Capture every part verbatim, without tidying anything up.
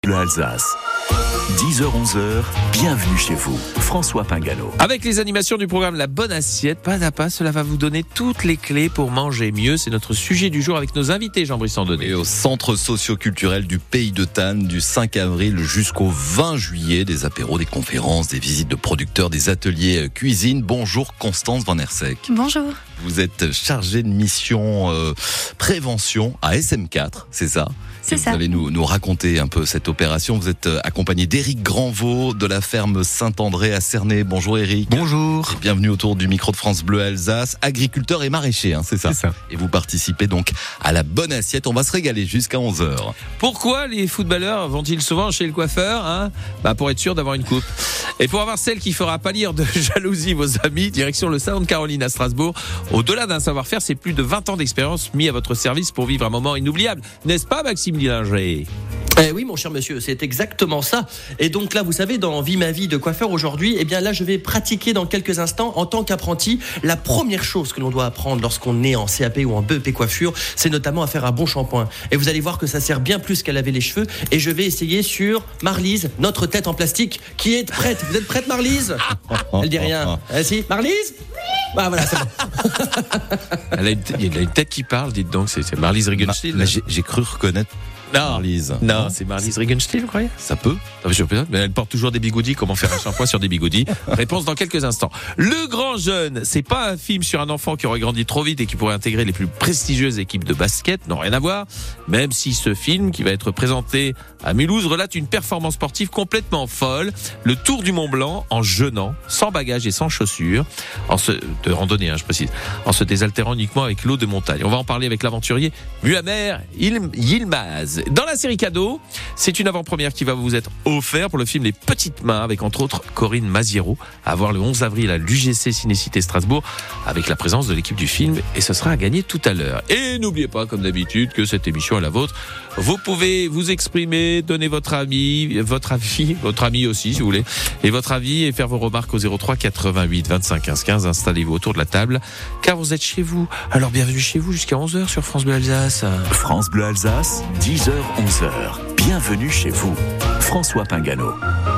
L'Alsace. dix heures onze heures, bienvenue chez vous. François Pingano. Avec les animations du programme La Bonne Assiette, pas à pas, cela va vous donner toutes les clés pour manger mieux. C'est notre sujet du jour avec nos invités, Jean-Brice Sandonnet. Et au centre socio-culturel du Pays de Tannes, du cinq avril jusqu'au vingt juillet, des apéros, des conférences, des visites de producteurs, des ateliers cuisine. Bonjour Constance Van Hersek. Bonjour. Vous êtes chargée de mission euh, prévention à S M quatre, c'est ça ? C'est Et ça. Vous allez nous, nous raconter un peu cette opération. Vous êtes accompagné d'Éric Grandvaux de la ferme Saint-André à Cernay. Bonjour Éric. Bonjour. Et bienvenue autour du micro de France Bleu Alsace. Agriculteur et maraîcher, hein, c'est ça. C'est ça. Et vous participez donc à la Bonne Assiette. On va se régaler jusqu'à onze heures. Pourquoi les footballeurs vont-ils souvent chez le coiffeur, hein bah pour être sûr d'avoir une coupe. Et pour avoir celle qui fera pâlir de jalousie vos amis, direction le Salon de Caroline à Strasbourg. Au-delà d'un savoir-faire, c'est plus de vingt ans d'expérience mis à votre service pour vivre un moment inoubliable. N'est-ce pas, Maxime Dillinger ? Eh oui, mon cher monsieur, c'est exactement ça. Et donc là, vous savez, dans Vie ma vie de coiffeur aujourd'hui, eh bien là, je vais pratiquer dans quelques instants, en tant qu'apprenti, la première chose que l'on doit apprendre lorsqu'on est en C A P ou en B E P coiffure, c'est notamment à faire un bon shampoing. Et vous allez voir que ça sert bien plus qu'à laver les cheveux. Et je vais essayer sur Marlise, notre tête en plastique, qui est prête. Vous êtes prête, Marlise ? Elle dit rien. Ah, si, Marlise ? Bah voilà, c'est bon. Elle a une, t- il a une tête qui parle, dites donc, c'est, c'est Marlise Regenstiel. Mais j'ai, j'ai cru reconnaître Non, Marlise. non, c'est Marlise Regenstiel, vous croyez ? Ça peut. Non, je sais pas, mais elle porte toujours des bigoudis. Comment faire un shampoing sur des bigoudis ? Réponse dans quelques instants. Le Grand Jeune, c'est pas un film sur un enfant qui aurait grandi trop vite et qui pourrait intégrer les plus prestigieuses équipes de basket. Non, rien à voir. Même si ce film, qui va être présenté à Mulhouse, relate une performance sportive complètement folle. Le Tour du Mont Blanc en jeûnant, sans bagages et sans chaussures, en se, de randonnée, hein, je précise, en se désaltérant uniquement avec l'eau de montagne. On va en parler avec l'aventurier Muammer Yilmaz. Dans la série cadeau, c'est une avant-première qui va vous être offerte pour le film Les Petites Mains, avec entre autres Corinne Maziero, à voir le onze avril à l'U G C Ciné-Cité Strasbourg, avec la présence de l'équipe du film, et ce sera à gagner tout à l'heure. Et n'oubliez pas, comme d'habitude, que cette émission est la vôtre. Vous pouvez vous exprimer, donner votre avis, votre avis, votre ami aussi, si vous voulez, et votre avis, et faire vos remarques au zéro trois quatre-vingt-huit vingt-cinq quinze quinze. Installez-vous autour de la table, car vous êtes chez vous. Alors bienvenue chez vous jusqu'à onze heures sur France Bleu Alsace. France Bleu Alsace, dix heures onze heures, bienvenue chez vous. François Pingano.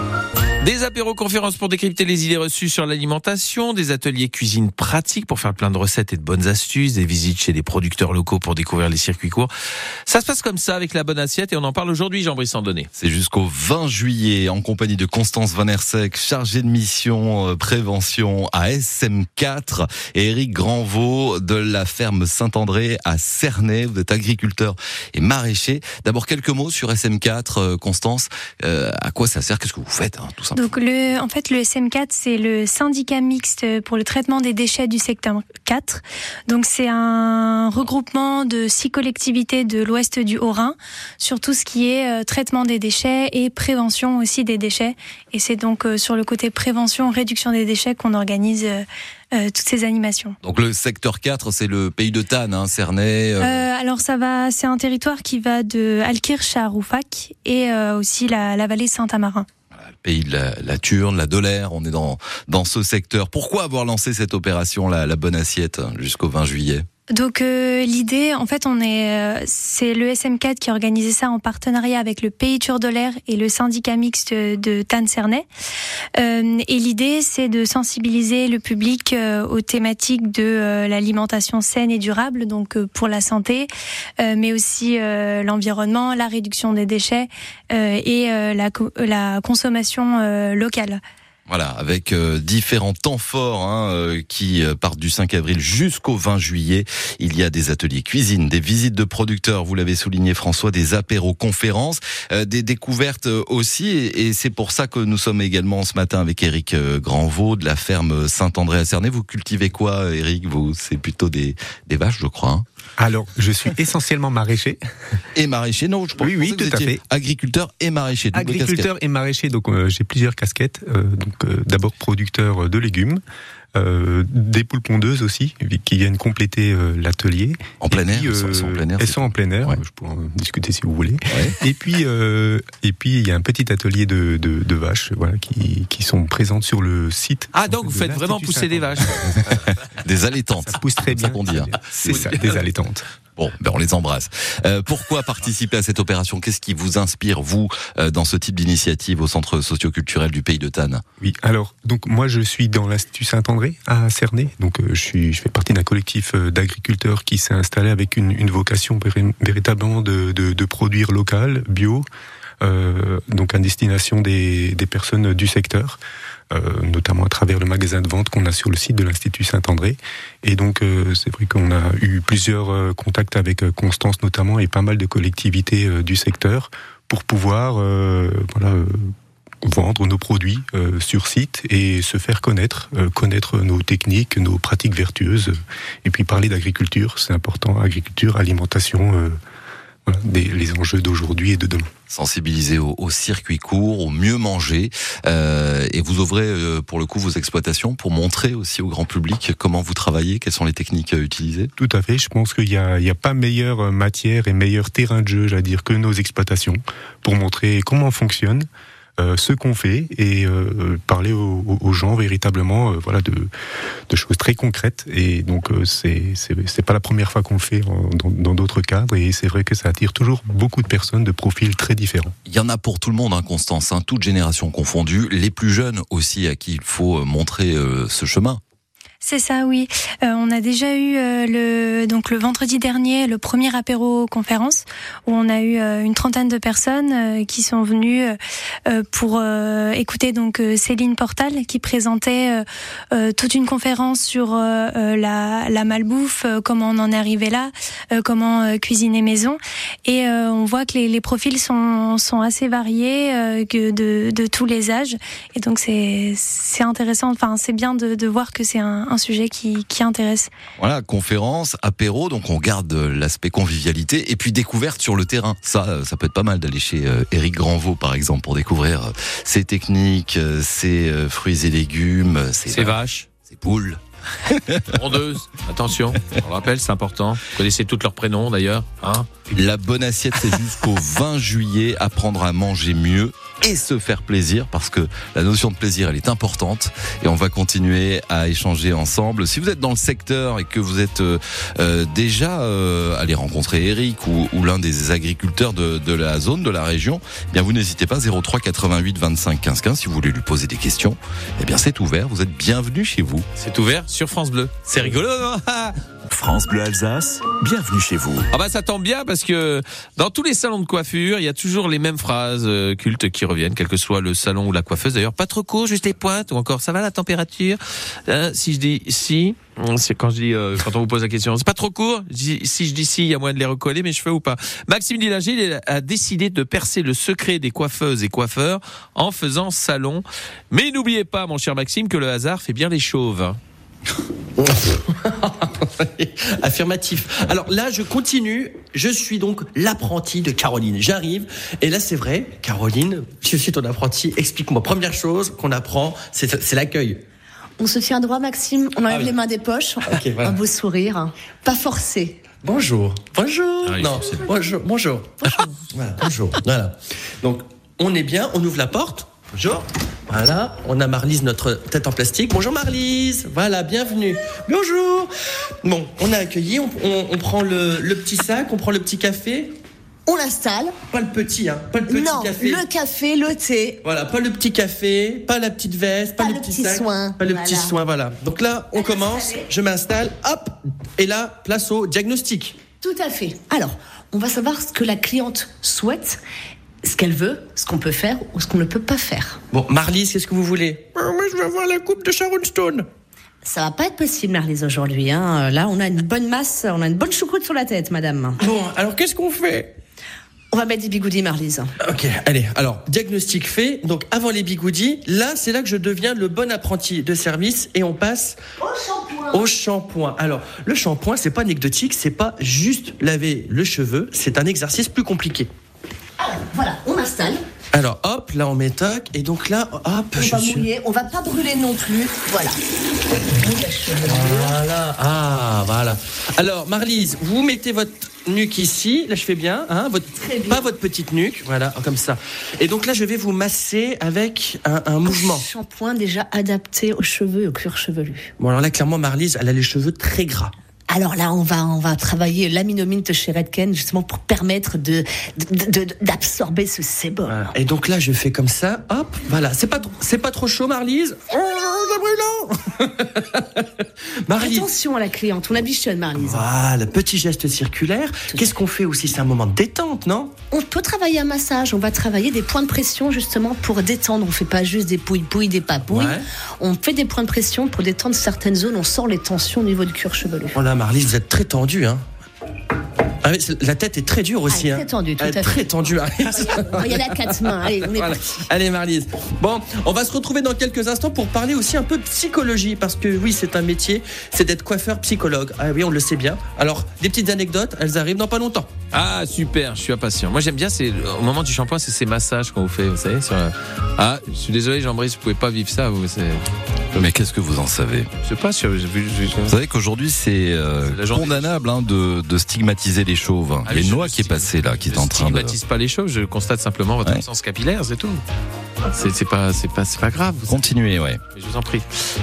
Des apéros-conférences pour décrypter les idées reçues sur l'alimentation, des ateliers cuisine pratiques pour faire plein de recettes et de bonnes astuces, des visites chez des producteurs locaux pour découvrir les circuits courts. Ça se passe comme ça avec la Bonne Assiette et on en parle aujourd'hui, Jean-Brice Sandonnet. C'est jusqu'au vingt juillet en compagnie de Constance Van Hersek, chargée de mission euh, prévention à S M quatre, et Éric Grandvaux de la ferme Saint-André à Cernay. Vous êtes agriculteur et maraîcher. D'abord quelques mots sur S M quatre, euh, Constance. Euh, à quoi ça sert ? Qu'est-ce que vous faites, hein, tout simplement ? Donc le, en fait, le S M quatre, c'est le syndicat mixte pour le traitement des déchets du secteur quatre. Donc c'est un regroupement de six collectivités de l'ouest du Haut-Rhin sur tout ce qui est euh, traitement des déchets et prévention aussi des déchets. Et c'est donc euh, sur le côté prévention, réduction des déchets qu'on organise euh, euh, toutes ces animations. Donc le secteur quatre, c'est le Pays de Tannes, hein, Cernay. Euh... Euh, alors ça va, c'est un territoire qui va de Alkirch à Roufac et euh, aussi la, la vallée Saint-Amarin. Le pays de la, la Turne, la Dolère, on est dans, dans ce secteur. Pourquoi avoir lancé cette opération, la, la Bonne Assiette, jusqu'au vingt juillet ? Donc euh, l'idée, en fait, on est, euh, c'est le S M quatre qui a organisé ça en partenariat avec le Pays Turdolaire et le syndicat mixte de Tannes-Cernay. Euh, et l'idée, c'est de sensibiliser le public euh, aux thématiques de euh, l'alimentation saine et durable, donc euh, pour la santé, euh, mais aussi euh, l'environnement, la réduction des déchets euh, et euh, la, co- la consommation euh, locale. Voilà, avec euh, différents temps forts hein, euh, qui euh, partent du cinq avril jusqu'au vingt juillet. Il y a des ateliers cuisine, des visites de producteurs, vous l'avez souligné François, des apéros-conférences, euh, des découvertes aussi. Et, et c'est pour ça que nous sommes également ce matin avec Éric euh, Grandvaux de la ferme Saint-André à Cernay. Vous cultivez quoi, Éric ? Vous, c'est plutôt des, des vaches, je crois. Hein ? Alors, je suis essentiellement maraîcher. Et maraîcher, non, je pense Oui, oui, que vous tout à étiez fait. agriculteur et maraîcher. double Agriculteur et maraîcher, donc euh, j'ai plusieurs casquettes. Euh, donc euh, d'abord producteur de légumes, euh, des poules pondeuses aussi, qui viennent compléter euh, l'atelier. En plein air, puis, elles sont- elles sont en plein air, Elles c'est sont en plein air, Ouais. je pourrais en discuter si vous voulez. Ouais. Et puis, euh, et puis il y a un petit atelier de, de, de vaches, voilà, qui, qui sont présentes sur le site. Ah donc de vous faites vraiment l'Institut pousser des Saint-André. vaches. Des allaitantes. Ça pousse très C'est ça bien. qu'on dit, hein. C'est ça, des allaitantes. Bon, ben on les embrasse. Euh, pourquoi participer à cette opération ? Qu'est-ce qui vous inspire, vous, euh, dans ce type d'initiative au Centre socio-culturel du Pays de Tannes ? Oui, alors, donc moi je suis dans l'Institut Saint-André à Cernay. Donc euh, je, suis, je fais partie d'un collectif euh, d'agriculteurs qui s'est installé avec une, une vocation véri- véritablement de, de, de produire local, bio, euh, donc à destination des, des personnes du secteur. Euh, notamment à travers le magasin de vente qu'on a sur le site de l'Institut Saint-André. Et donc, euh, c'est vrai qu'on a eu plusieurs euh, contacts avec euh, Constance notamment et pas mal de collectivités euh, du secteur pour pouvoir euh, voilà, euh, vendre nos produits euh, sur site et se faire connaître, euh, connaître nos techniques, nos pratiques vertueuses, euh, et puis parler d'agriculture, c'est important, agriculture, alimentation, euh, voilà, des, les enjeux d'aujourd'hui et de demain. Sensibiliser au, au circuit court, au mieux manger, euh, et vous ouvrez euh, pour le coup vos exploitations pour montrer aussi au grand public comment vous travaillez, quelles sont les techniques euh, utilisées. Tout à fait, je pense qu'il y a, il y a pas meilleure matière et meilleur terrain de jeu, j'allais dire, que nos exploitations pour montrer comment on fonctionne. Euh, ce qu'on fait et euh, parler aux, aux gens véritablement euh, voilà de, de choses très concrètes et donc euh, c'est, c'est c'est pas la première fois qu'on le fait en, dans, dans d'autres cadres et c'est vrai que ça attire toujours beaucoup de personnes de profils très différents. Il y en a pour tout le monde, hein, Constance, hein, toutes générations confondues, les plus jeunes aussi à qui il faut montrer euh, ce chemin. C'est ça, oui. Euh, on a déjà eu euh, le donc le vendredi dernier le premier apéro conférence où on a eu euh, une trentaine de personnes euh, qui sont venues euh, pour euh, écouter donc euh, Céline Portal qui présentait euh, euh, toute une conférence sur euh, euh, la la malbouffe, euh, comment on en est arrivé là, euh, comment euh, cuisiner maison et euh, on voit que les, les profils sont sont assez variés euh, que de de tous les âges et donc c'est c'est intéressant. Enfin, c'est bien de de voir que c'est un un sujet qui, qui intéresse. Voilà, conférence, apéro, donc on garde l'aspect convivialité et puis découverte sur le terrain. Ça, ça peut être pas mal d'aller chez euh, Éric Granvaux, par exemple, pour découvrir euh, ses techniques, euh, ses euh, fruits et légumes, ses, Ses vaches, ses poules. Tondeuses, attention, on le rappelle, c'est important. Vous connaissez tous leurs prénoms d'ailleurs, hein ? La bonne assiette, c'est jusqu'au vingt juillet, apprendre à manger mieux et se faire plaisir, parce que la notion de plaisir, elle est importante, et on va continuer à échanger ensemble. Si vous êtes dans le secteur et que vous êtes euh, euh, déjà euh, allé rencontrer Eric ou, ou l'un des agriculteurs de, de la zone, de la région, eh bien vous n'hésitez pas, zéro trois quatre-vingt-huit vingt-cinq quinze quinze, si vous voulez lui poser des questions, eh bien c'est ouvert, vous êtes bienvenus chez vous. C'est ouvert sur France Bleu. C'est rigolo, non ? France Bleu Alsace, bienvenue chez vous. Ah bah ça tombe bien parce que dans tous les salons de coiffure, il y a toujours les mêmes phrases euh, cultes qui reviennent, quel que soit le salon ou la coiffeuse. D'ailleurs, pas trop court, juste les pointes, ou encore ça va la température. Euh, si je dis si, c'est quand je dis euh, quand on vous pose la question, c'est pas trop court. Je dis, si je dis si, il y a moyen de les recoller mes cheveux ou pas. Maxime Dillinger il a décidé de percer le secret des coiffeuses et coiffeurs en faisant salon. Mais n'oubliez pas, mon cher Maxime, que le hasard fait bien les chauves. Hein. Affirmatif. Alors là, je continue. Je suis donc l'apprenti de Caroline. J'arrive. Et là, c'est vrai, Caroline, je suis ton apprenti. Explique-moi. Première chose qu'on apprend, c'est, c'est l'accueil. On se tient droit, Maxime. On enlève Ah oui. les mains des poches. Okay, voilà. Un beau sourire. Pas forcé. Bonjour. Bonjour. Ah, non, c'est... bonjour. Bonjour. Bonjour. Voilà. Bonjour. Voilà. Donc, on est bien. On ouvre la porte. Bonjour. Voilà, on a Marlise, notre tête en plastique. Bonjour Marlise, voilà, bienvenue. Bonjour. Bon, on a accueilli, on, on, on prend le, le petit sac, on prend le petit café. On l'installe. Pas le petit, hein, pas le petit non, café. le café, le thé. Voilà, pas le petit café, pas la petite veste, pas, Pas le, le petit, petit sac, soin. pas le Voilà. petit soin, voilà. Donc là, on Allez, commence, installez. je m'installe, hop, et là, place au diagnostic. Tout à fait. Alors, on va savoir ce que la cliente souhaite, ce qu'elle veut, ce qu'on peut faire ou ce qu'on ne peut pas faire. Bon, Marlise, qu'est-ce que vous voulez? Moi, je veux avoir la coupe de Sharon Stone. Ça va pas être possible, Marlise, aujourd'hui. Hein. Là, on a une bonne masse, on a une bonne choucroute sur la tête, madame. Bon, alors qu'est-ce qu'on fait? On va mettre des bigoudis, Marlise. Ok, allez, alors, diagnostic fait. Donc, avant les bigoudis, là, c'est là que je deviens le bon apprenti de service et on passe Au shampoing. au shampoing. Alors, le shampoing, c'est pas anecdotique, c'est pas juste laver le cheveu, c'est un exercice plus compliqué. Alors, voilà, on installe. Alors, hop, là, on met toc, et donc là, hop, On je va suis... mouiller, on va pas brûler non plus. Voilà. Voilà, ah, voilà. Alors, Marlise, vous mettez votre nuque ici, là je fais bien, hein, votre, Très bien. pas votre petite nuque, voilà, comme ça. Et donc là, je vais vous masser avec un, un mouvement. Un shampoing déjà adapté aux cheveux et au cuir chevelu. Bon, alors là, clairement, Marlise, elle a les cheveux très gras. Alors là, on va, on va travailler l'aminomyte chez Redken, justement pour permettre de, de, de, d'absorber ce sébum. Voilà. Et donc là, je fais comme ça, hop, voilà. C'est pas, c'est pas trop chaud, Marlise? Oh, c'est brûlant! Marlise. Attention à la cliente, on ambitionne, Marlise. Voilà, petit geste circulaire. Tout Qu'est-ce qu'on fait aussi? C'est un moment de détente, non? On peut travailler un massage, on va travailler des points de pression justement pour détendre. On fait pas juste des pouilles-pouilles, des papouilles. Ouais. On fait des points de pression pour détendre certaines zones. On sort les tensions au niveau du cuir chevelu. Oh là, Marlise, vous êtes très tendue, hein. Ah, mais la tête est très dure aussi. Ah, hein. très tendue, tout Elle est à fait. très tendue, Marlise. On va y aller à quatre mains. Allez, on est Voilà. parti. Allez, Marlise. Bon, on va se retrouver dans quelques instants pour parler aussi un peu de psychologie, parce que oui, c'est un métier, c'est d'être coiffeur psychologue. Ah oui, on le sait bien. Alors, des petites anecdotes, elles arrivent dans pas longtemps. Ah super, je suis impatient. Moi j'aime bien, c'est au moment du shampoing, c'est ces massages qu'on vous fait, vous savez. Sur la... Ah, je suis désolé, Jean-Brice, vous pouvez pas vivre ça. Vous, c'est... Mais qu'est-ce que vous en savez? Je sais pas, j'ai vu. Vous savez qu'aujourd'hui c'est euh, C'est la journée condamnable hein, de, de stigmatiser les chauves. Ah, Il y a mais une je loi ne qui est passée là, qui est Je en train de. stigmatise pas les choses, je constate simplement votre Ouais. absence capillaire, c'est tout. C'est, c'est pas, c'est pas, c'est pas grave. Vous Continuer, ouais. Je vous en prie.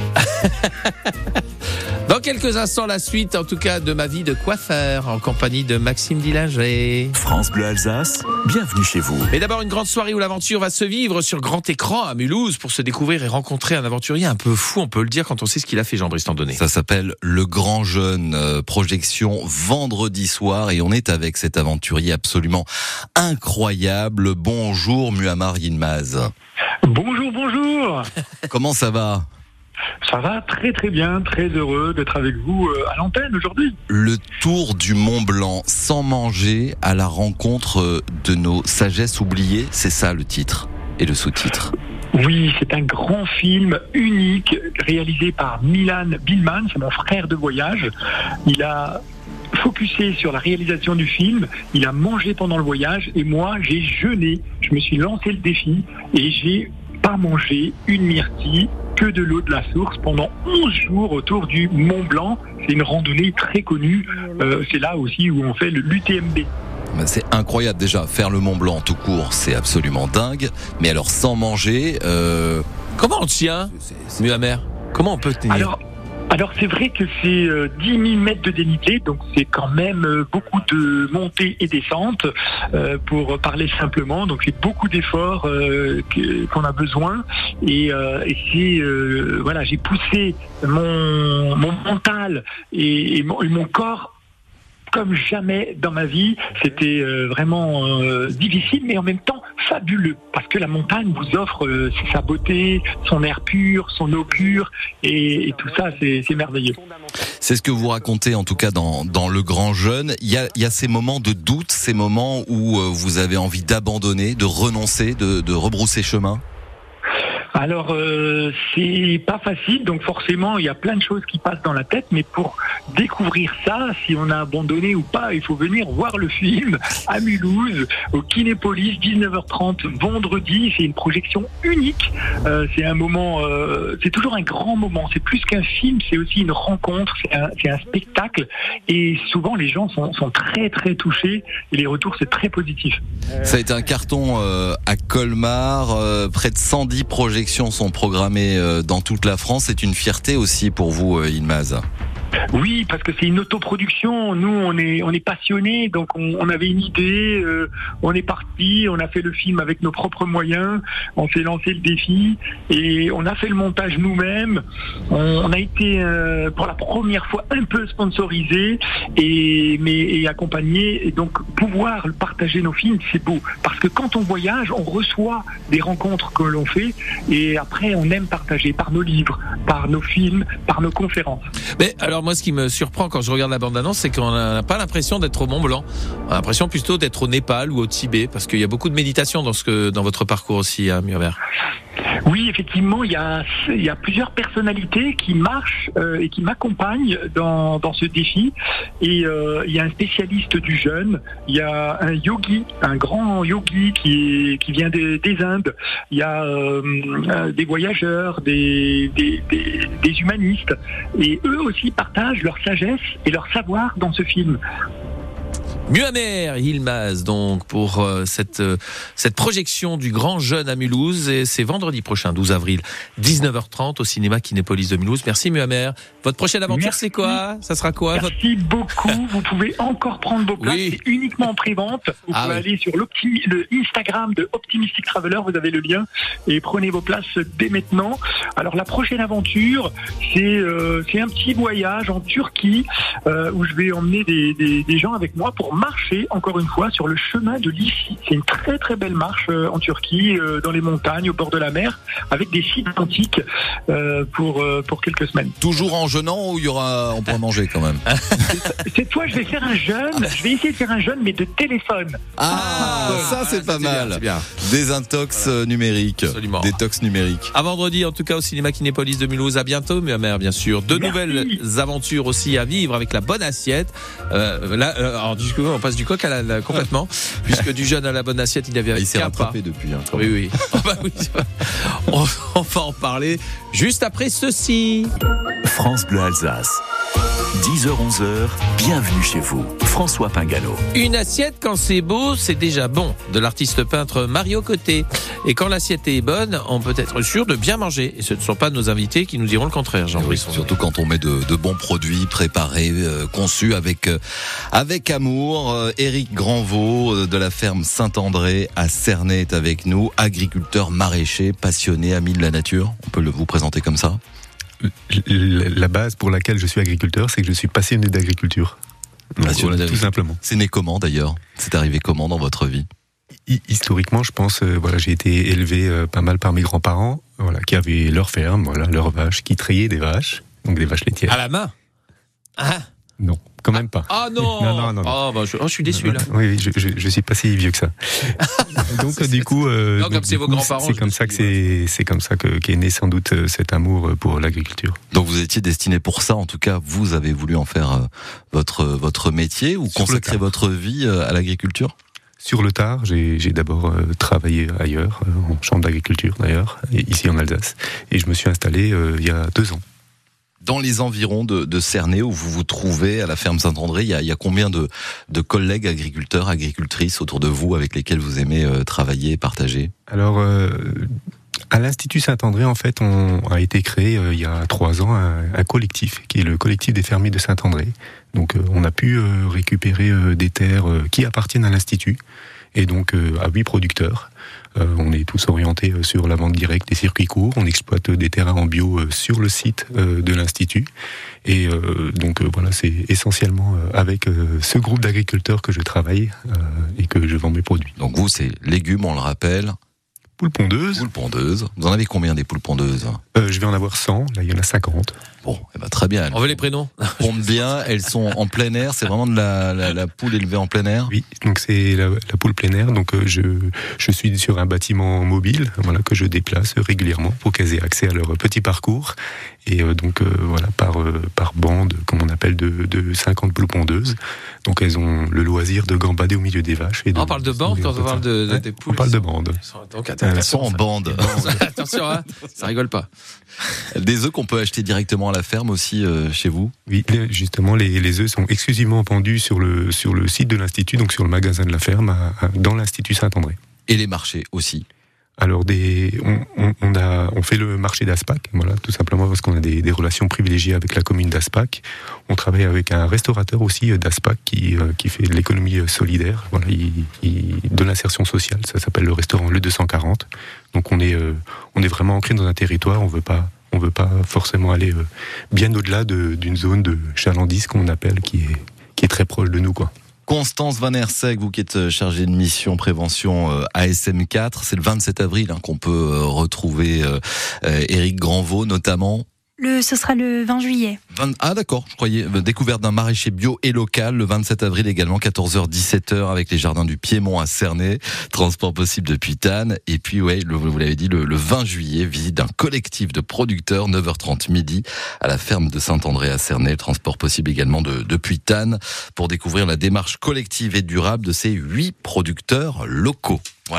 Dans quelques instants, la suite, en tout cas, de ma vie de coiffeur, en compagnie de Maxime Dillinger. France Bleu Alsace, bienvenue chez vous. Mais d'abord, une grande soirée où l'aventure va se vivre sur grand écran à Mulhouse pour se découvrir et rencontrer un aventurier un peu fou, on peut le dire, quand on sait ce qu'il a fait, Jean-Brice Tandonnet. Ça s'appelle Le Grand Jeune, euh, projection vendredi soir et on est avec cet aventurier absolument incroyable. Bonjour Muammar Yilmaz. Bonjour, bonjour. Comment ça va? Ça va très très bien, très heureux d'être avec vous euh, à l'antenne aujourd'hui. Le tour du Mont Blanc sans manger à la rencontre de nos sagesses oubliées, c'est ça le titre et le sous-titre. Oui, c'est un grand film unique réalisé par Milan Billman, c'est mon frère de voyage. Il a focusé sur la réalisation du film, il a mangé pendant le voyage et moi j'ai jeûné, je me suis lancé le défi et j'ai pas mangé une myrtille, que de l'eau de la source pendant onze jours autour du Mont Blanc. C'est une randonnée très connue, euh, c'est là aussi où on fait le l'U T M B. C'est incroyable déjà, faire le Mont Blanc tout court, c'est absolument dingue. Mais alors sans manger, euh... Comment on tient, Muammar? Comment on peut tenir? Alors, alors c'est vrai que c'est euh, dix mille mètres de dénivelé, donc c'est quand même euh, beaucoup de montées et descentes, euh, pour parler simplement. Donc c'est beaucoup d'efforts euh, que, qu'on a besoin. Et, euh, et c'est euh, voilà, j'ai poussé mon, mon mental et, et, mon, et mon corps comme jamais dans ma vie. C'était euh, vraiment euh, difficile, mais en même temps fabuleux, parce que la montagne vous offre euh, sa beauté, son air pur, son eau pure, et, et tout ça, c'est, c'est merveilleux. C'est ce que vous racontez en tout cas dans, dans Le Grand Jeune. Il y a, il y a ces moments de doute, ces moments où euh, vous avez envie d'abandonner, de renoncer, de, de rebrousser chemin. Alors, euh, c'est pas facile, donc forcément, il y a plein de choses qui passent dans la tête, mais pour découvrir ça, si on a abandonné ou pas, il faut venir voir le film à Mulhouse, au Kinépolis, dix-neuf heures trente, vendredi. C'est une projection unique. Euh, c'est un moment, euh, c'est toujours un grand moment. C'est plus qu'un film, c'est aussi une rencontre, c'est un, c'est un spectacle. Et souvent, les gens sont, sont très, très touchés, et les retours, c'est très positif. Ça a été un carton euh, à Colmar, euh, près de cent dix projections sont programmées euh, dans toute la France. C'est une fierté aussi pour vous, euh, Yilmaz. Oui, parce que c'est une autoproduction. Nous, on est, on est passionnés, donc on, on avait une idée, euh, on est parti, on a fait le film avec nos propres moyens, on s'est lancé le défi et on a fait le montage nous-mêmes. On, on a été euh, pour la première fois un peu sponsorisé et mais et accompagné. Et donc pouvoir partager nos films, c'est beau, parce que quand on voyage, on reçoit des rencontres que l'on fait et après on aime partager par nos livres, par nos films, par nos conférences. Mais alors moi, ce qui me surprend quand je regarde la bande-annonce, c'est qu'on n'a pas l'impression d'être au Mont Blanc. On a l'impression plutôt d'être au Népal ou au Tibet, parce qu'il y a beaucoup de méditation dans ce que dans votre parcours aussi, hein, Muammar. Oui, effectivement, il y a, il y a plusieurs personnalités qui marchent euh, et qui m'accompagnent dans, dans ce défi. Et euh, il y a un spécialiste du jeûne, il y a un yogi, un grand yogi qui, est, qui vient des, des Indes. Il y a euh, des voyageurs, des, des, des, des humanistes. Et eux aussi partagent leur sagesse et leur savoir dans ce film. Muammer Yilmaz, donc, pour euh, cette, euh, cette projection du Grand Jeune à Mulhouse. Et c'est vendredi prochain, douze avril, dix-neuf heures trente, au cinéma Kinépolis de Mulhouse. Merci Muammer. Votre prochaine aventure, Merci. c'est quoi? Ça sera quoi? Merci votre... beaucoup. Vous pouvez encore prendre vos places. Oui. C'est uniquement en pré-vente. Vous Ah pouvez oui. aller sur l'optimi- le Instagram de Optimistic Traveler. Vous avez le lien et prenez vos places dès maintenant. Alors la prochaine aventure, c'est euh, c'est un petit voyage en Turquie euh, où je vais emmener des, des, des gens avec moi pour marcher encore une fois sur le chemin de l'Ici. C'est une très très belle marche euh, en Turquie, euh, dans les montagnes, au bord de la mer, avec des sites antiques euh, pour euh, pour quelques semaines. Toujours en jeûnant ou il y aura, on pourra manger quand même? Cette fois, je vais faire un jeûne. Je vais essayer de faire un jeûne, mais de téléphone. Ah, ça c'est pas c'est bien, mal. c'est bien. Désintox euh, numérique. Absolument. Détox numérique. À vendredi, en tout cas, au cinéma Kinépolis de Mulhouse. À bientôt, Muammer, bien sûr. De Merci. nouvelles aventures aussi à vivre avec la bonne assiette. Euh, là, euh, alors, du coup, on passe du coq à la, la complètement, puisque du jeune à la bonne assiette, il avait Ah, il s'est qu'un rattrapé pas. depuis. Hein, quand Oui, même. oui. Oh, bah oui. On, on va en parler juste après ceci. France Bleu Alsace. dix heures onze heures, bienvenue chez vous. François Pingano. Une assiette, quand c'est beau, c'est déjà bon. De l'artiste peintre Mario Côté. Et quand l'assiette est bonne, on peut être sûr de bien manger. Et ce ne sont pas nos invités qui nous diront le contraire, Jean Oui, Brisson. surtout quand on met de, de bons produits préparés, euh, conçus avec euh, avec amour. Euh, Éric Granvaux euh, de la ferme Saint-André à Cernay est avec nous, agriculteur maraîcher, passionné, ami de la nature. On peut le vous présenter comme ça. La base pour laquelle je suis agriculteur, c'est que je suis passionné d'agriculture. Donc, Passionné voilà, tout d'agriculture. simplement. C'est né comment d'ailleurs? C'est arrivé comment dans votre vie? Hi- Historiquement, je pense, euh, voilà, j'ai été élevé euh, pas mal par mes grands-parents, voilà, qui avaient leur ferme, voilà, leurs vaches, qui traillaient des vaches, donc des vaches laitières. À la main? Ah, Non, quand même pas. ah non. Non, non, non, non. Oh, bah, je, oh, je suis déçu, là. Oui, oui, je, je, je suis pas si vieux que ça. donc du coup, euh, Non, comme donc, c'est du vos coup, grands-parents, c'est je comme me ça que suis dit, c'est, c'est comme ça que qu'est né sans doute euh, cet amour euh, pour l'agriculture. Donc vous étiez destiné pour ça, en tout cas vous avez voulu en faire euh, votre votre métier ou Sur le consacrer tard. votre vie euh, à l'agriculture? Sur le tard, j'ai, j'ai d'abord euh, travaillé ailleurs, euh, en chambre d'agriculture d'ailleurs, et ici en Alsace, et je me suis installé euh, il y a deux ans. Dans les environs de, de Cernay où vous vous trouvez à la ferme Saint-André, il y a, il y a combien de, de collègues agriculteurs, agricultrices autour de vous avec lesquels vous aimez euh, travailler et partager? Alors, euh, à l'Institut Saint-André, en fait, on a été créé euh, il y a trois ans un, un collectif, qui est le collectif des fermiers de Saint-André. Donc, euh, on a pu euh, récupérer euh, des terres euh, qui appartiennent à l'Institut, et donc euh, à huit producteurs. Euh, on est tous orientés euh, sur la vente directe des circuits courts. On exploite euh, des terrains en bio euh, sur le site euh, de l'Institut. Et euh, donc euh, voilà, c'est essentiellement euh, avec euh, ce groupe d'agriculteurs que je travaille euh, et que je vends mes produits. Donc vous, c'est légumes, on le rappelle, Poules pondeuses, poules pondeuses. Vous en avez combien des poules pondeuses? euh, je vais en avoir cent, là il y en a cinquante. Bon, eh ben, très bien. Elles On veut les prénoms? pondent bien, elles sont en plein air, c'est vraiment de la, la, la poule élevée en plein air? Oui, donc c'est la, la poule plein air. Donc euh, je, je suis sur un bâtiment mobile, voilà, que je déplace régulièrement pour qu'elles aient accès à leur petit parcours. Et euh, donc euh, voilà, par euh, par bande, comme on appelle, de, de cinquante poules pondeuses. Donc elles ont le loisir de gambader au milieu des vaches. Et de, On parle de bande quand on parle de, de- Ouais, des poules. on parle de bande. Donc, Elles attention, sont en ça- bande. attention, hein, ça rigole pas. Des œufs qu'on peut acheter directement à la ferme aussi euh, chez vous? Oui, les- justement, les, les œufs sont exclusivement pendus sur le sur le site de l'Institut, donc sur le magasin de la ferme, à- à- dans l'Institut Saint-André. Et les marchés aussi? Alors des, on, on, on a, on fait le marché d'Aspac, voilà, tout simplement parce qu'on a des, des relations privilégiées avec la commune d'Aspac. On travaille avec un restaurateur aussi euh, d'Aspac qui, euh, qui fait de l'économie euh, solidaire, voilà, il, il, de l'insertion sociale. Ça s'appelle le restaurant Le deux cent quarante. Donc on est, euh, on est vraiment ancré dans un territoire. On veut pas, on veut pas forcément aller euh, bien au-delà de, d'une zone de chalandise qu'on appelle, qui est, qui est très proche de nous, quoi. Constance Van Herseg, vous qui êtes chargée de mission prévention euh, A S M quatre, c'est le vingt-sept avril hein, qu'on peut euh, retrouver euh, euh, Éric Granvaux notamment. Le, ce sera le vingt juillet. vingt Ah d'accord, je croyais. Euh, Découverte d'un maraîcher bio et local, le vingt-sept avril également, quatorze heures dix-sept heures avec les jardins du Piémont à Cernay, transport possible depuis Tannes. Et puis ouais, le, vous l'avez dit, le, le vingt juillet, visite d'un collectif de producteurs, neuf heures trente midi, à la ferme de Saint-André à Cernay, transport possible également de, depuis Tannes, pour découvrir la démarche collective et durable de ces huit producteurs locaux. Voilà.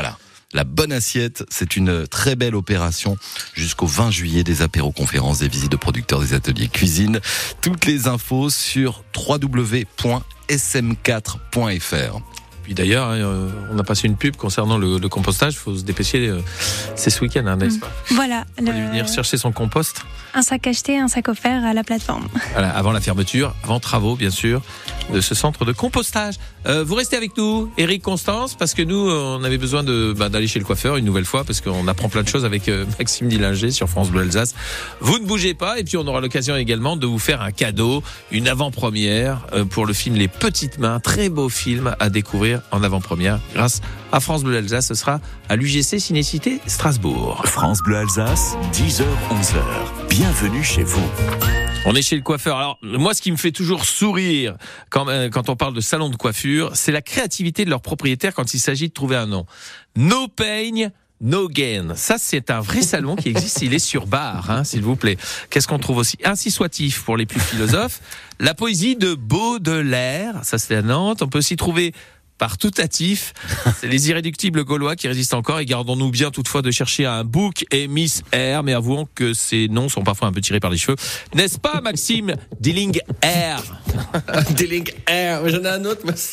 la bonne assiette. C'est une très belle opération jusqu'au vingt juillet, des apéros-conférences, des visites de producteurs, des ateliers cuisine. Toutes les infos sur w w w point s m quatre point f r. Puis d'ailleurs, euh, on a passé une pub concernant le, le compostage. Il faut se dépêcher. Euh, c'est ce week-end, hein, n'est-ce pas ? Voilà. On va lui venir chercher son compost. Un sac acheté, un sac offert à la plateforme. Voilà, avant la fermeture, avant travaux, bien sûr, de ce centre de compostage. Euh, vous restez avec nous, Eric, Constance, parce que nous, on avait besoin de bah, d'aller chez le coiffeur une nouvelle fois, parce qu'on apprend plein de choses avec euh, Maxime Dillinger sur France Bleu Alsace. Vous ne bougez pas, et puis on aura l'occasion également de vous faire un cadeau, une avant-première euh, pour le film Les Petites Mains, très beau film à découvrir en avant-première grâce à France Bleu Alsace. Ce sera à l'U G C Ciné-Cité Strasbourg. France Bleu Alsace, dix heures onze heures. Bienvenue chez vous. On est chez le coiffeur. Alors, moi, ce qui me fait toujours sourire quand, euh, quand on parle de salon de coiffure, c'est la créativité de leurs propriétaires quand il s'agit de trouver un nom. No pain, no gain. Ça, c'est un vrai salon qui existe. Il est sur Bar, hein, s'il vous plaît. Qu'est-ce qu'on trouve aussi ? Ainsi soit-il pour les plus philosophes. La poésie de Baudelaire. Ça, c'est à Nantes. On peut aussi trouver par tout hâtif, c'est les irréductibles gaulois qui résistent encore, et gardons-nous bien toutefois de chercher un Book et Miss R, mais avouons que ces noms sont parfois un peu tirés par les cheveux. N'est-ce pas, Maxime Dillinger? Dillinger, j'en ai un autre, moi.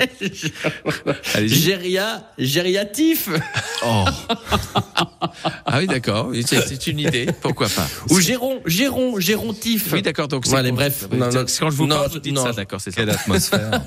Géria, gériatif. Oh. Ah oui, d'accord. Oui, c'est, c'est une idée. Pourquoi pas. Ou Géron, Géron, Gérontif. Oui, d'accord. Donc, c'est bon, allez, bon. bref. Non, non, quand je vous non, parle, vous dites non, ça, d'accord, c'est ça. Quelle atmosphère.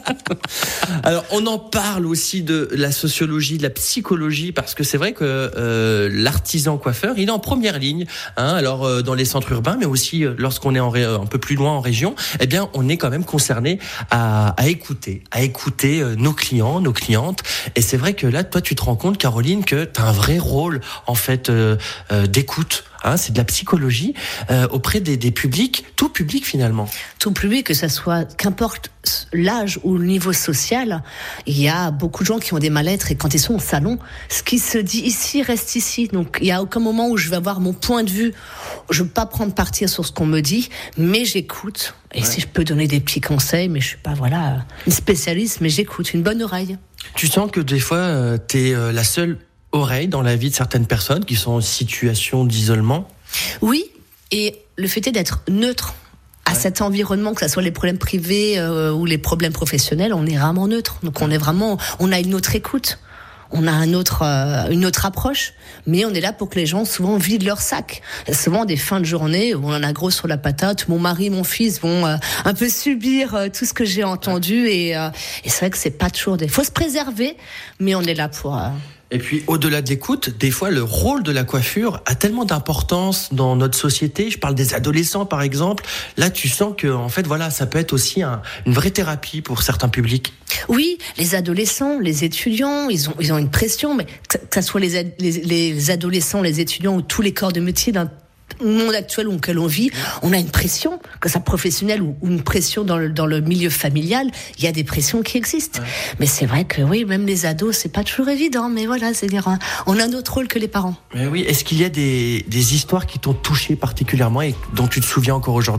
Alors, on en parle aussi de la sociologie, de la psychologie, parce que c'est vrai que euh, l'artisan coiffeur, il est en première ligne. Hein, alors, euh, dans les centres urbains, mais aussi euh, lorsqu'on est en ré, un peu plus loin en région, eh bien, on est quand même concerné à, à écouter, à écouter euh, nos clients, nos clientes. Et c'est vrai que là, toi, tu te rends compte, Caroline, que tu as un vrai rôle, en fait, euh, euh, d'écoute. Hein, c'est de la psychologie euh, auprès des, des publics, tout public finalement. Tout public, que ça soit, qu'importe l'âge ou le niveau social, il y a beaucoup de gens qui ont des mal-être, et quand ils sont au salon, ce qui se dit ici reste ici. Donc il y a aucun moment où je vais avoir mon point de vue. Je ne veux pas prendre parti sur ce qu'on me dit, mais j'écoute. Et ouais. Si je peux donner des petits conseils, mais je suis pas voilà une spécialiste, mais j'écoute, une bonne oreille. Tu sens que des fois, euh, t'es euh, la seule oreille dans la vie de certaines personnes qui sont en situation d'isolement? Oui, et le fait est d'être neutre à ouais. cet environnement, que ce soit les problèmes privés euh, ou les problèmes professionnels, on est vraiment neutre. Donc on est vraiment, on a une autre écoute, on a un autre, euh, une autre approche, mais on est là pour que les gens souvent vident leur sac. Il y a souvent des fins de journée où on en a gros sur la patate, mon mari, mon fils vont euh, un peu subir euh, tout ce que j'ai entendu, et, euh, et c'est vrai que c'est pas toujours des... Faut se préserver, mais on est là pour... Euh... Et puis, au-delà de l'écoute, des fois, le rôle de la coiffure a tellement d'importance dans notre société. Je parle des adolescents, par exemple. Là, tu sens que, en fait, voilà, ça peut être aussi un, une vraie thérapie pour certains publics. Oui, les adolescents, les étudiants, ils ont, ils ont une pression, mais que ce soit les, les, les adolescents, les étudiants ou tous les corps de métier d'un monde actuel auquel on vit, on a une pression, que ça professionnelle ou une pression dans le, dans le milieu familial, il y a des pressions qui existent. Ouais. Mais c'est vrai que oui, même les ados, c'est pas toujours évident, mais voilà, c'est-à-dire, on a un autre rôle que les parents. Mais oui, est-ce qu'il y a des, des histoires qui t'ont touché particulièrement et dont tu te souviens encore aujourd'hui ?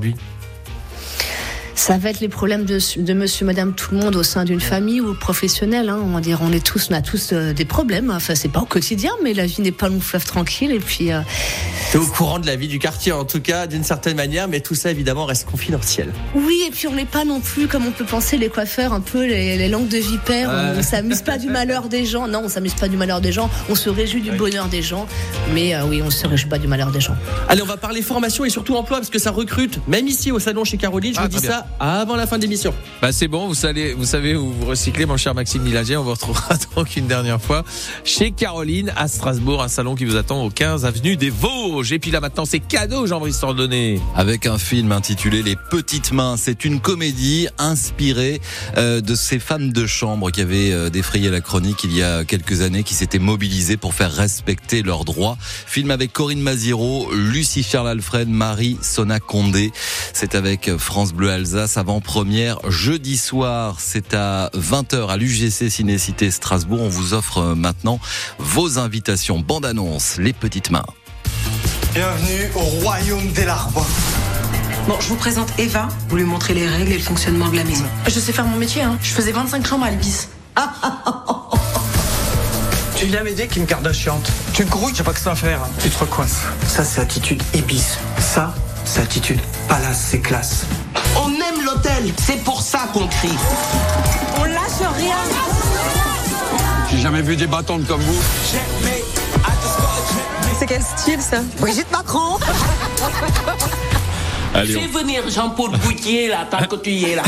Ça va être les problèmes de, de monsieur, madame, tout le monde au sein d'une famille ou professionnelle. Hein. On va dire, on est tous, on a tous euh, des problèmes. Enfin, c'est pas au quotidien, mais la vie n'est pas long fleuve tranquille. Et puis, euh... t'es au courant de la vie du quartier, en tout cas, d'une certaine manière, mais tout ça, évidemment, reste confidentiel. Oui, et puis on n'est pas non plus, comme on peut penser, les coiffeurs, un peu les, les langues de vipère. Euh... On s'amuse pas du malheur des gens. Non, on s'amuse pas du malheur des gens. On se réjouit du oui. bonheur des gens. Mais euh, oui, on se réjouit pas du malheur des gens. Allez, on va parler formation et surtout emploi, parce que ça recrute, même ici au salon chez Caroline. Je ah, vous dis bien. Ça avant la fin de l'émission. Bah c'est bon, vous savez, vous savez où vous recyclez, mon cher Maxime Dillinger. On vous retrouvera donc une dernière fois chez Caroline à Strasbourg, un salon qui vous attend au quinze avenue des Vosges. Et puis là maintenant, c'est cadeau, Jean-Brice Tordonnet. Avec un film intitulé Les Petites Mains. C'est une comédie inspirée euh, de ces femmes de chambre qui avaient euh, défrayé la chronique il y a quelques années, qui s'étaient mobilisées pour faire respecter leurs droits. Film avec Corinne Maziro, Lucie Charles-Alfred, Marie Sona Condé. C'est avec France Bleu Alsace, avant-première jeudi soir, c'est à vingt heures à l'U G C Ciné-Cité Strasbourg. On vous offre maintenant vos invitations. Bande-annonce, Les Petites Mains. Bienvenue au royaume des Larbins. Bon, je vous présente Eva, vous lui montrez les règles et le fonctionnement de la maison. Je sais faire mon métier, hein. Je faisais vingt-cinq chambres à l'Ibis. Tu Tu viens m'aider, Kim Kardashian. Tu grouilles, j'ai pas que ça à faire. Tu te recoinces. Ça, c'est attitude Ibis. Ça, c'est attitude palace, c'est classe. On aime l'hôtel, c'est pour ça qu'on crie. On lâche rien. J'ai jamais vu des bâtons comme vous. C'est quel style ça? Brigitte Macron. Allez, fais on... venir Jean-Paul Boutier là, tant que tu y es là.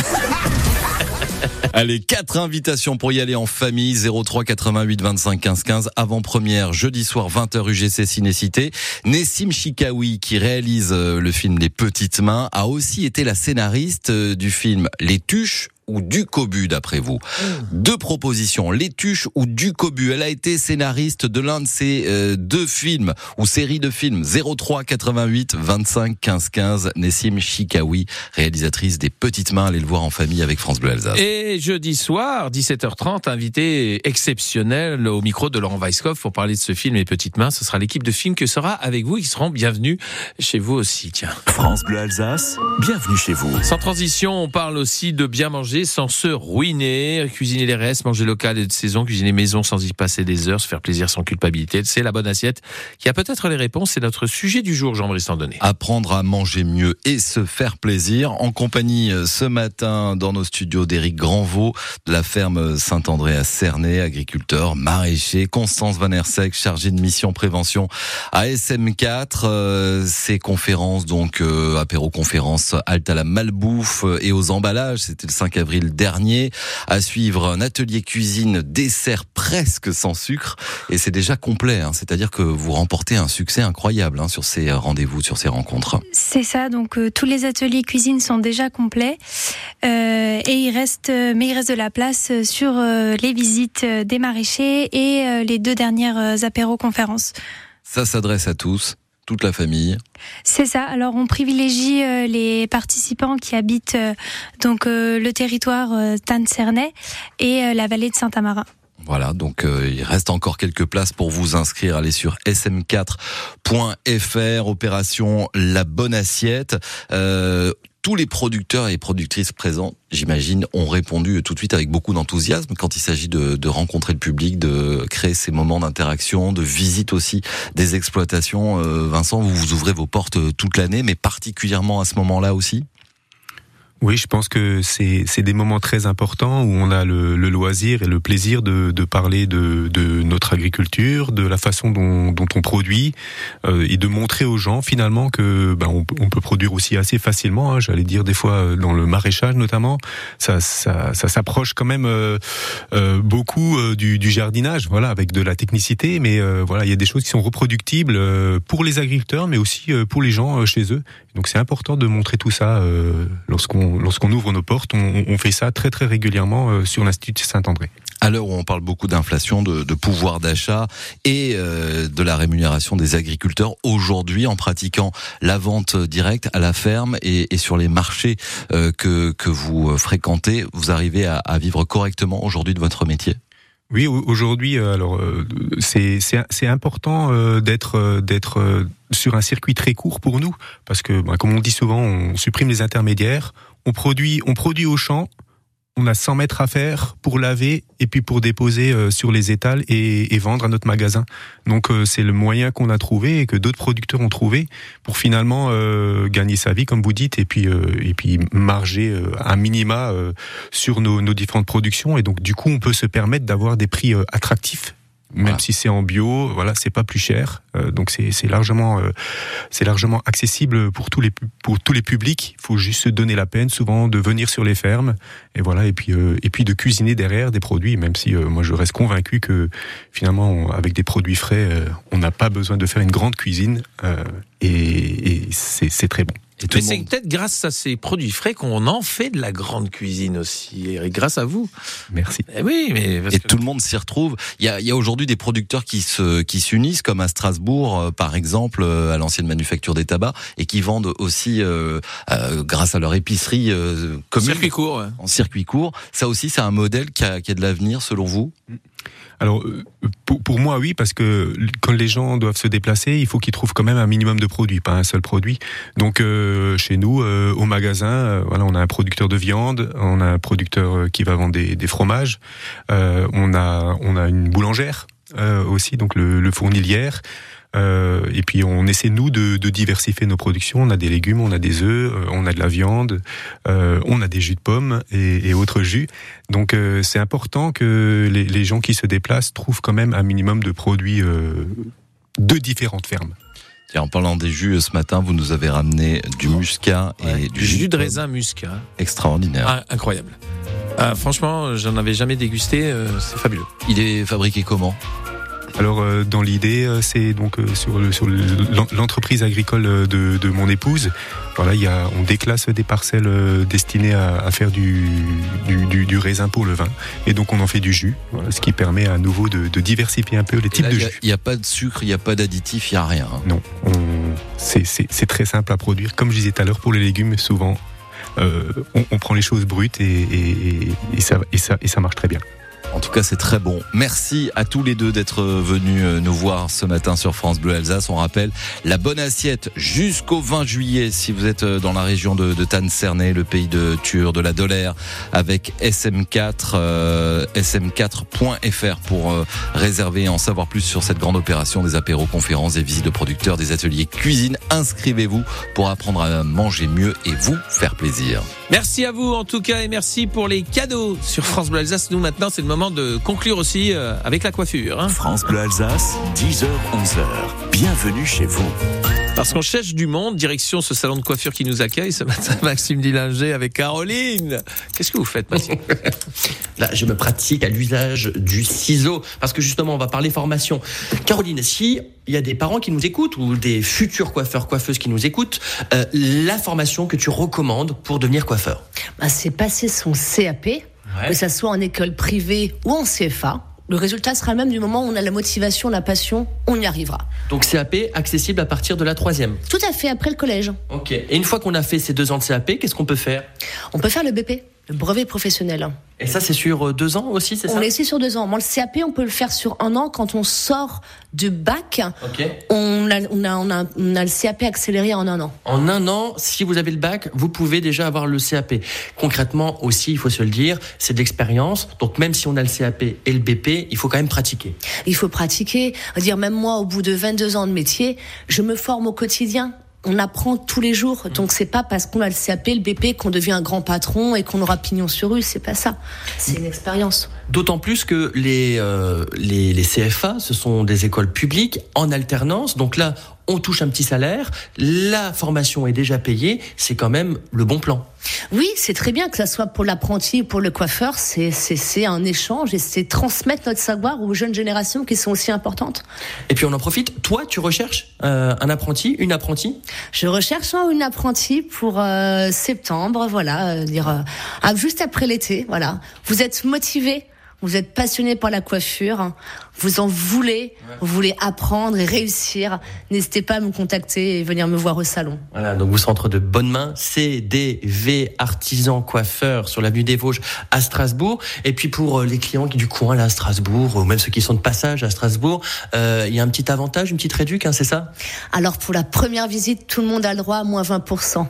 Allez, quatre invitations pour y aller en famille, zéro trois quatre-vingt-huit vingt-cinq quinze quinze, avant-première jeudi soir vingt heures U G C Ciné-Cité. Nessim Chikaoui, qui réalise le film Les Petites Mains, a aussi été la scénariste du film Les Tuches ou du Cobu, d'après vous. Mmh. Deux propositions, Les Tuches ou du Cobu. Elle a été scénariste de l'un de ces euh, deux films ou séries de films. zéro trois quatre-vingt-huit vingt-cinq quinze quinze. Nessim Chikaoui, réalisatrice des Petites Mains. Allez le voir en famille avec France Bleu Alsace. Et jeudi soir, dix-sept heures trente, invité exceptionnel au micro de Laurent Weisskopf pour parler de ce film Les Petites Mains. Ce sera l'équipe de film que sera avec vous et qui seront bienvenus chez vous aussi. Tiens. France Bleu Alsace, bienvenue chez vous. Sans transition, on parle aussi de bien manger sans se ruiner, cuisiner les restes, manger local et de saison, cuisiner maison sans y passer des heures, se faire plaisir sans culpabilité. C'est la bonne assiette qui a peut-être les réponses. C'est notre sujet du jour, Jean-Brice Tandonnet. Apprendre à manger mieux et se faire plaisir. En compagnie ce matin dans nos studios d'Éric Granvaux de la ferme Saint-André à Cernay, agriculteur, maraîcher. Constance Van Hersek, chargée de mission prévention à S M quatre. Euh, ces conférences, donc euh, apéro-conférences, halte à la malbouffe et aux emballages. C'était le cinq avril dernier. À suivre un atelier cuisine dessert presque sans sucre, et c'est déjà complet, hein. C'est-à-dire que vous remportez un succès incroyable hein, sur ces rendez-vous, sur ces rencontres. C'est ça, donc euh, tous les ateliers cuisine sont déjà complets euh, et il reste, euh, mais il reste de la place sur euh, les visites des maraîchers et euh, les deux dernières euh, apéro-conférences. Ça s'adresse à tous, toute la famille. C'est ça. Alors on privilégie euh, les participants qui habitent euh, donc euh, le territoire euh, Tannes-Cernay et euh, la vallée de Saint-Amarin. Voilà, donc euh, il reste encore quelques places pour vous inscrire. Allez sur s m quatre point f r, opération La Bonne Assiette. Euh, tous les producteurs et productrices présents, j'imagine, ont répondu tout de suite avec beaucoup d'enthousiasme quand il s'agit de, de rencontrer le public, de créer ces moments d'interaction, de visite aussi des exploitations. Euh, Vincent, vous vous ouvrez vos portes toute l'année, mais particulièrement à ce moment-là aussi ? Oui, je pense que c'est c'est des moments très importants où on a le, le loisir et le plaisir de, de parler de, de notre agriculture, de la façon dont, dont on produit euh, et de montrer aux gens finalement que ben on, on peut produire aussi assez facilement. Hein, j'allais dire des fois dans le maraîchage notamment, ça ça, ça s'approche quand même euh, euh, beaucoup euh, du, du jardinage, voilà, avec de la technicité, mais euh, voilà, il y a des choses qui sont reproductibles euh, pour les agriculteurs, mais aussi euh, pour les gens euh, chez eux. Donc c'est important de montrer tout ça euh, lorsqu'on lorsqu'on ouvre nos portes. On, on fait ça très très régulièrement euh, sur l'Institut Saint-André. À l'heure où on parle beaucoup d'inflation, de, de pouvoir d'achat et euh, de la rémunération des agriculteurs, aujourd'hui, en pratiquant la vente directe à la ferme et, et sur les marchés euh, que, que vous fréquentez, vous arrivez à, à vivre correctement aujourd'hui de votre métier ? Oui, aujourd'hui, alors c'est c'est c'est important euh, d'être euh, d'être euh, sur un circuit très court pour nous, parce que ben, comme on dit souvent, on supprime les intermédiaires, on produit on produit au champ. On a cent mètres à faire pour laver et puis pour déposer euh, sur les étals et, et vendre à notre magasin. Donc euh, c'est le moyen qu'on a trouvé et que d'autres producteurs ont trouvé pour finalement euh, gagner sa vie, comme vous dites, et puis euh, et puis marger euh, un minima euh, sur nos, nos différentes productions. Et donc du coup, on peut se permettre d'avoir des prix euh, attractifs. Même voilà. Si c'est en bio, voilà, c'est pas plus cher, euh, donc c'est c'est largement euh, c'est largement accessible pour tous les pour tous les publics. Il faut juste se donner la peine, souvent, de venir sur les fermes et voilà, et puis euh, et puis de cuisiner derrière des produits. Même si euh, moi je reste convaincu que finalement on, avec des produits frais, euh, on n'a pas besoin de faire une grande cuisine euh, et, et c'est c'est très bon. Mais c'est monde... peut-être grâce à ces produits frais qu'on en fait de la grande cuisine aussi, Eric, grâce à vous. Merci. Et oui, mais parce et que... tout le monde s'y retrouve. Il y a, il y a aujourd'hui des producteurs qui se, qui s'unissent, comme à Strasbourg, euh, par exemple, euh, à l'ancienne manufacture des tabacs, et qui vendent aussi, euh, euh, grâce à leur épicerie euh, commune, circuit court, ouais. en circuit court. Ça aussi, c'est un modèle qui a, qui a de l'avenir, selon vous? Alors, pour, pour moi, oui, parce que quand les gens doivent se déplacer, il faut qu'ils trouvent quand même un minimum de produits, pas un seul produit. Donc, euh, chez nous, euh, au magasin, euh, voilà, on a un producteur de viande, on a un producteur qui va vendre des, des fromages, euh, on a, on a une boulangère. euh, aussi, donc le, le fournilière. Euh, et puis on essaie nous de, de diversifier nos productions. On a des légumes, on a des œufs, euh, on a de la viande, euh, on a des jus de pommes et, et autres jus. Donc euh, c'est important que les, les gens qui se déplacent trouvent quand même un minimum de produits euh, de différentes fermes. Tiens, en parlant des jus, ce matin, vous nous avez ramené du muscat et ouais, du jus, jus de raisin muscat. Extraordinaire. Ah, incroyable. Ah, franchement, j'en avais jamais dégusté. Euh, c'est fabuleux. Il est fabriqué comment ? Alors euh, dans l'idée, euh, c'est donc euh, sur, le, sur le, l'entreprise agricole de, de mon épouse. Voilà, il y a, on déclasse des parcelles euh, destinées à, à faire du, du, du, du raisin pour le vin, et donc on en fait du jus. Voilà, ce qui permet à nouveau de, de diversifier un peu les et types là, de y a, jus. Il n'y a pas de sucre, il n'y a pas d'additif, il n'y a rien. Hein. Non, on, c'est, c'est, c'est très simple à produire. Comme je disais tout à l'heure, pour les légumes, souvent euh, on, on prend les choses brutes et, et, et, ça, et, ça, et ça marche très bien. En tout cas, c'est très bon. Merci à tous les deux d'être venus nous voir ce matin sur France Bleu Alsace. On rappelle la bonne assiette jusqu'au vingt juillet si vous êtes dans la région de, de Tannes-Cernay, le pays de Thure, de la Dolère, avec S M quatre, euh, S M quatre point F R pour euh, réserver et en savoir plus sur cette grande opération des apéros, conférences, des visites de producteurs, des ateliers cuisine. Inscrivez-vous pour apprendre à manger mieux et vous faire plaisir. Merci à vous en tout cas et merci pour les cadeaux sur France Bleu Alsace. Nous maintenant, c'est le moment de conclure aussi euh, avec la coiffure. Hein. France Bleu Alsace, dix heures onze heures. Bienvenue chez vous. Parce qu'on cherche du monde, direction ce salon de coiffure qui nous accueille ce matin, Maxime Dillinger avec Caroline. Qu'est-ce que vous faites, Maxime ? Là, je me pratique à l'usage du ciseau parce que justement, on va parler formation. Caroline, si il y a des parents qui nous écoutent ou des futurs coiffeurs, coiffeuses qui nous écoutent, euh, la formation que tu recommandes pour devenir coiffeur ? Bah, c'est passer son C A P, ouais. Que ça soit en école privée ou en C F A. Le résultat sera le même du moment où on a la motivation, la passion, on y arrivera. Donc C A P accessible à partir de la troisième. Tout à fait, après le collège. Ok. Et une fois qu'on a fait ces deux ans de C A P, qu'est-ce qu'on peut faire ? On peut faire le B P, le brevet professionnel. Et ça, c'est sur deux ans aussi, c'est ça ? On l'essaie sur deux ans. Moi, le C A P, on peut le faire sur un an quand on sort du bac. Ok. On a, on a, on a, on a le C A P accéléré en un an. En un an, si vous avez le bac, vous pouvez déjà avoir le C A P. Concrètement aussi, il faut se le dire, c'est de l'expérience. Donc même si on a le C A P et le B P, il faut quand même pratiquer. Il faut pratiquer. Dire même moi, au bout de vingt-deux ans de métier, je me forme au quotidien. On apprend tous les jours, donc c'est pas parce qu'on a le C A P, le B P qu'on devient un grand patron et qu'on aura pignon sur rue, c'est pas ça. C'est une expérience. D'autant plus que les, euh, les, les C F A, ce sont des écoles publiques en alternance, donc là, on touche un petit salaire, la formation est déjà payée, c'est quand même le bon plan. Oui, c'est très bien que ça soit pour l'apprenti ou pour le coiffeur, c'est, c'est, c'est un échange et c'est transmettre notre savoir aux jeunes générations qui sont aussi importantes. Et puis on en profite, toi tu recherches euh, un apprenti, une apprentie ? Je recherche un ou une apprentie pour euh, septembre, voilà, euh, dire euh, juste après l'été, voilà. Vous êtes motivé ? Vous êtes passionné par la coiffure, vous en voulez, vous voulez apprendre et réussir, n'hésitez pas à me contacter et venir me voir au salon. Voilà, donc vous centre de bonnes mains, C D V Artisan Coiffeur sur l'avenue des Vosges à Strasbourg. Et puis pour les clients qui du coin là à Strasbourg, ou même ceux qui sont de passage à Strasbourg, euh, il y a un petit avantage, une petite réduc, hein, c'est ça ? Alors pour la première visite, tout le monde a le droit à moins vingt pour cent.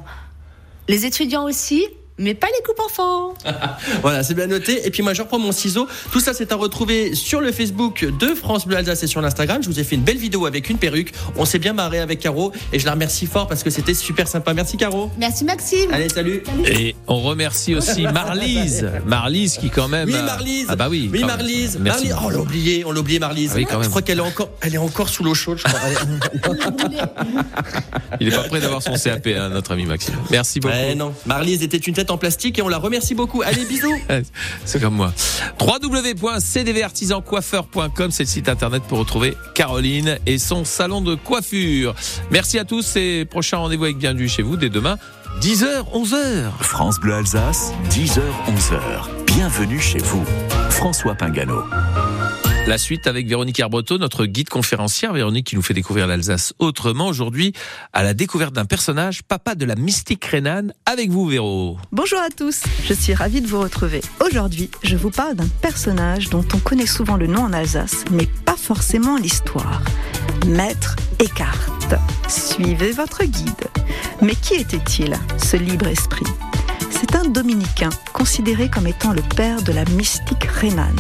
Les étudiants aussi ? Mais pas les coupes enfants. Voilà, c'est bien noté. Et puis moi, je reprends mon ciseau. Tout ça, c'est à retrouver sur le Facebook de France Bleu Alsace et sur l'Instagram. Je vous ai fait une belle vidéo avec une perruque. On s'est bien marré avec Caro et je la remercie fort parce que c'était super sympa. Merci Caro. Merci Maxime. Allez, salut. salut. Et on remercie aussi Marlise. Marlise qui quand même. Oui, Marlise. Ah bah oui. Oui, Marlise. Marlise. Oh, on l'a oublié. On l'a oublié, Marlise. Ah oui, quand même. Je crois qu'elle est encore, elle est encore sous l'eau chaude. Je crois. Il est pas prêt d'avoir son C A P, hein, notre ami Maxime. Merci beaucoup. Ouais, non. Marlise était une tête en plastique et on la remercie beaucoup. Allez, bisous. C'est comme moi. w w w point c d v artisan coiffeur point com, c'est le site internet pour retrouver Caroline et son salon de coiffure. Merci à tous et prochain rendez-vous avec Bienvenue chez vous dès demain, dix heures, onze heures. France Bleu Alsace, dix heures, onze heures. Bienvenue chez vous. François Pingano. La suite avec Véronique Herbreteau, notre guide conférencière. Véronique qui nous fait découvrir l'Alsace autrement. Aujourd'hui, à la découverte d'un personnage, papa de la mystique rhénane. Avec vous, Véro. Bonjour à tous, je suis ravie de vous retrouver. Aujourd'hui, je vous parle d'un personnage dont on connaît souvent le nom en Alsace, mais pas forcément l'histoire. Maître Eckhart. Suivez votre guide. Mais qui était-il, ce libre esprit ? C'est un dominicain, considéré comme étant le père de la mystique rhénane.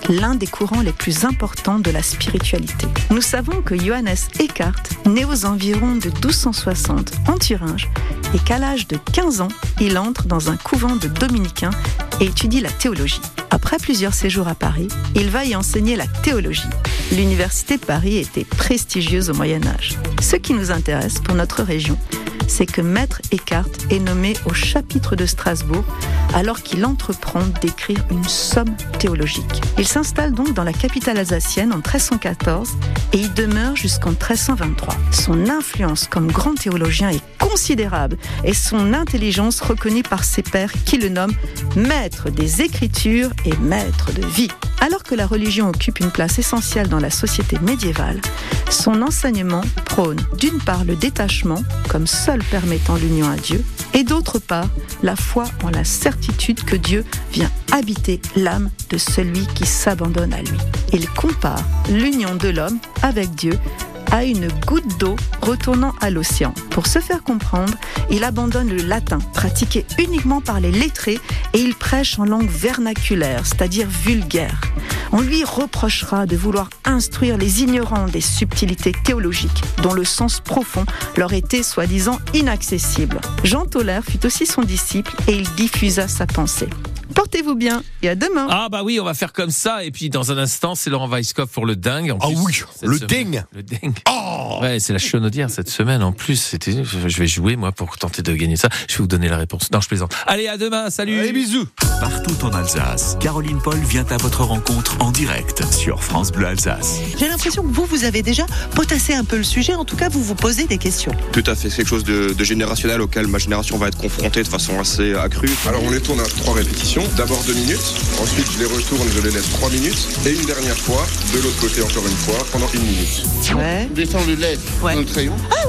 l'un des courants les plus importants de la spiritualité. Nous savons que Johannes Eckhart, né aux environs de douze cent soixante en Thuringe, et qu'à l'âge de quinze ans, il entre dans un couvent de dominicains et étudie la théologie. Après plusieurs séjours à Paris, il va y enseigner la théologie. L'université de Paris était prestigieuse au Moyen-Âge. Ce qui nous intéresse pour notre région, c'est que Maître Eckhart est nommé au chapitre de Strasbourg alors qu'il entreprend d'écrire une somme théologique. Il s'installe donc dans la capitale alsacienne en treize cent quatorze et y demeure jusqu'en treize cent vingt-trois. Son influence comme grand théologien est considérable et son intelligence reconnue par ses pairs qui le nomment maître des Écritures et maître de vie. Alors que la religion occupe une place essentielle dans la société médiévale, son enseignement prône d'une part le détachement comme seul permettant l'union à Dieu et d'autre part la foi en la certitude que Dieu vient habiter l'âme de celui qui s'abandonne à lui. Il compare l'union de l'homme avec Dieu à une goutte d'eau retournant à l'océan. Pour se faire comprendre, il abandonne le latin, pratiqué uniquement par les lettrés, et il prêche en langue vernaculaire, c'est-à-dire vulgaire. On lui reprochera de vouloir instruire les ignorants des subtilités théologiques, dont le sens profond leur était soi-disant inaccessible. Jean Toller fut aussi son disciple et il diffusa sa pensée. Portez-vous bien et à demain. Ah bah oui, on va faire comme ça. Et puis dans un instant, c'est Laurent Weisskopf pour le dingue. Ah oui, le semaine. dingue. Le dingue. Oh ouais, c'est la chenaudière cette semaine. En plus, c'était. Je vais jouer moi pour tenter de gagner ça. Je vais vous donner la réponse. Non, je plaisante. Allez, à demain. Salut. Allez, bisous. Partout en Alsace, Caroline Paul vient à votre rencontre en direct sur France Bleu Alsace. J'ai l'impression que vous, vous avez déjà potassé un peu le sujet. En tout cas, vous vous posez des questions. Tout à fait. C'est quelque chose de, de générationnel auquel ma génération va être confrontée de façon assez accrue. Alors, on les tourne à trois répétitions. D'abord deux minutes. Ensuite, je les retourne, je les laisse trois minutes. Et une dernière fois, de l'autre côté encore une fois, pendant une minute. Ouais. On descend le lait ouais. dans le crayon. Ah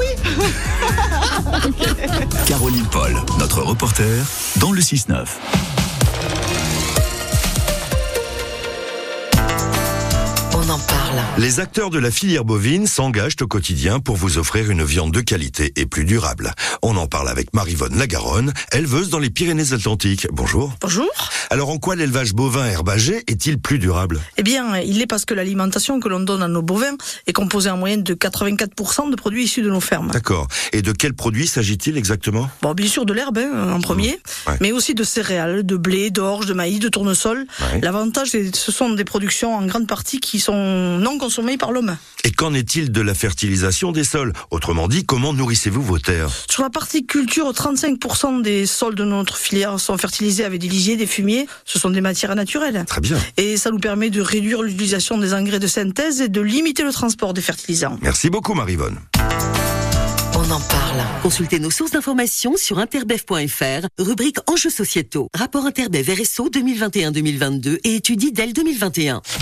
oui. Okay. Caroline Paul, notre reporter, dans le six neuf. On en parle. Les acteurs de la filière bovine s'engagent au quotidien pour vous offrir une viande de qualité et plus durable. On en parle avec Maryvonne Lagaronne, éleveuse dans les Pyrénées-Atlantiques. Bonjour. Bonjour. Alors en quoi l'élevage bovin herbager est-il plus durable ? Eh bien, il l'est parce que l'alimentation que l'on donne à nos bovins est composée en moyenne de quatre-vingt-quatre pour cent de produits issus de nos fermes. D'accord. Et de quels produits s'agit-il exactement ? Bon, bien sûr de l'herbe hein, en premier, mmh. ouais. mais aussi de céréales, de blé, d'orge, de maïs, de tournesol. Ouais. L'avantage, c'est que ce sont des productions en grande partie qui sont non consommées par l'homme. Et qu'en est-il de la fertilisation des sols ? Autrement dit, comment nourrissez-vous vos terres ? Sur la partie culture, trente-cinq pour cent des sols de notre filière sont fertilisés avec des lisiers, des fumiers. Ce sont des matières naturelles. Très bien. Et ça nous permet de réduire l'utilisation des engrais de synthèse et de limiter le transport des fertilisants. Merci beaucoup Maryvonne. On en parle. Consultez nos sources d'informations sur interbev point f r, rubrique Enjeux sociétaux. Rapport Interbev R S O deux mille vingt et un deux mille vingt-deux et études d'E L deux mille vingt et un.